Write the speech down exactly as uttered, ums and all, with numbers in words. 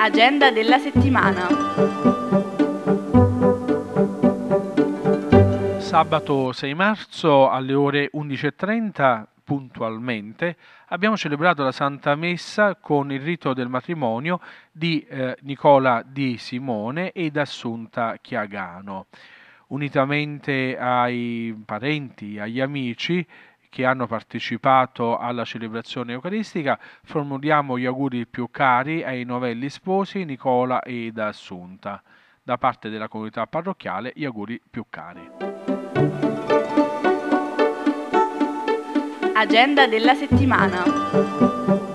Agenda della settimana. Sabato sei marzo alle ore undici e trenta puntualmente abbiamo celebrato la Santa Messa con il rito del matrimonio di eh, Nicola Di Simone ed Assunta Chiagano. Unitamente ai parenti, agli amici che hanno partecipato alla celebrazione eucaristica, formuliamo gli auguri più cari ai novelli sposi Nicola ed Assunta. Da parte della comunità parrocchiale, gli auguri più cari. Agenda della settimana.